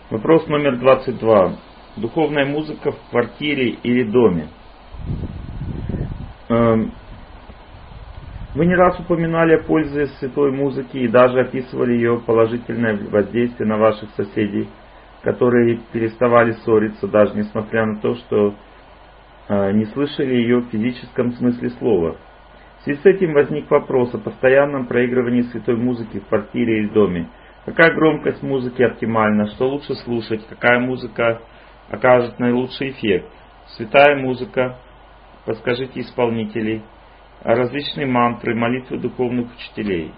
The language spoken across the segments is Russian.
Вопрос номер 22. Духовная музыка в квартире или доме? Вы не раз упоминали о пользе святой музыки и даже описывали ее положительное воздействие на ваших соседей, которые переставали ссориться, даже несмотря на то, что не слышали ее в физическом смысле слова. В связи с этим возник вопрос о постоянном проигрывании святой музыки в квартире или доме. Какая громкость музыки оптимальна, что лучше слушать, какая музыка окажет наилучший эффект. Святая музыка, подскажите исполнителей, различные мантры, молитвы духовных учителей.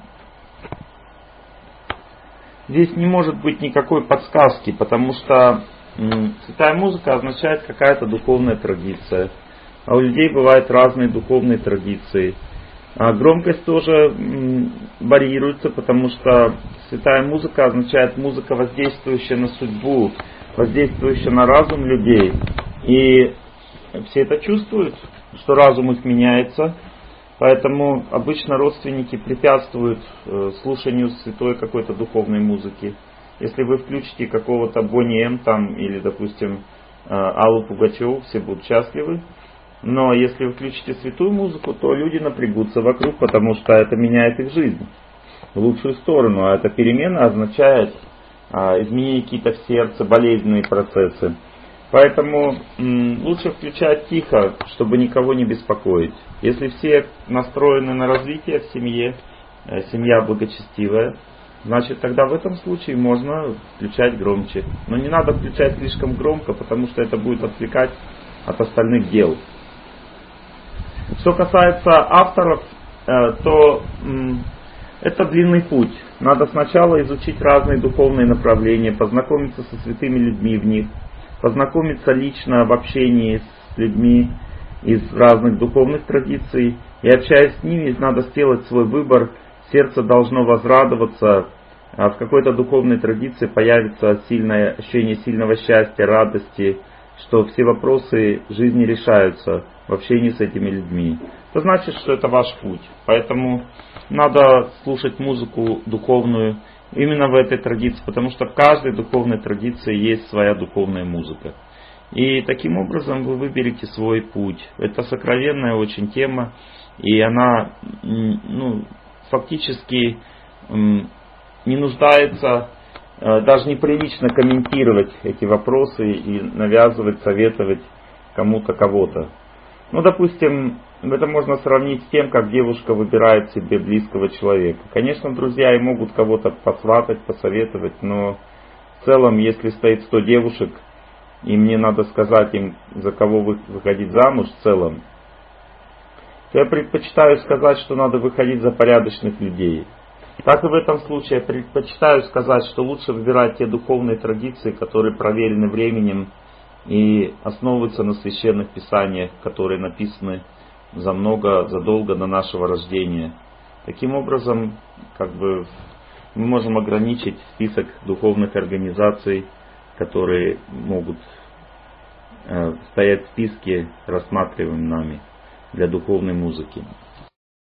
Здесь не может быть никакой подсказки, потому что святая музыка означает какая-то духовная традиция. А у людей бывают разные духовные традиции. А громкость тоже варьируется, потому что святая музыка означает музыка, воздействующая на судьбу, воздействующая на разум людей. И все это чувствуют, что разум их меняется. Поэтому обычно родственники препятствуют слушанию святой какой-то духовной музыки. Если вы включите какого-то Бони М там, или, допустим, Аллу Пугачеву, все будут счастливы. Но если вы включите святую музыку, то люди напрягутся вокруг, потому что это меняет их жизнь в лучшую сторону. А эта перемена означает изменения какие-то в сердце, болезненные процессы. Поэтому лучше включать тихо, чтобы никого не беспокоить. Если все настроены на развитие в семье, семья благочестивая, значит тогда в этом случае можно включать громче. Но не надо включать слишком громко, потому что это будет отвлекать от остальных дел. Что касается авторов, то это длинный путь. Надо сначала изучить разные духовные направления, познакомиться со святыми людьми в них, познакомиться лично в общении с людьми из разных духовных традиций. И общаясь с ними, надо сделать свой выбор. Сердце должно возрадоваться. А в какой-то духовной традиции появится сильное ощущение сильного счастья, радости, что все вопросы жизни решаются в общении с этими людьми. Это значит, что это ваш путь. Поэтому надо слушать музыку духовную именно в этой традиции, потому что в каждой духовной традиции есть своя духовная музыка. И таким образом вы выберете свой путь. Это сокровенная очень тема, и она фактически не нуждается, даже неприлично комментировать эти вопросы и навязывать, советовать кому-то кого-то. Допустим, это можно сравнить с тем, как девушка выбирает себе близкого человека. Конечно, друзья и могут кого-то посватать, посоветовать, но в целом, если стоит 100 девушек, и мне надо сказать им, за кого выходить замуж в целом, то я предпочитаю сказать, что надо выходить за порядочных людей. Так и в этом случае я предпочитаю сказать, что лучше выбирать те духовные традиции, которые проверены временем и основываются на священных писаниях, которые написаны задолго до нашего рождения. Таким образом, мы можем ограничить список духовных организаций, которые могут стоять в списке, рассматриваемым нами для духовной музыки.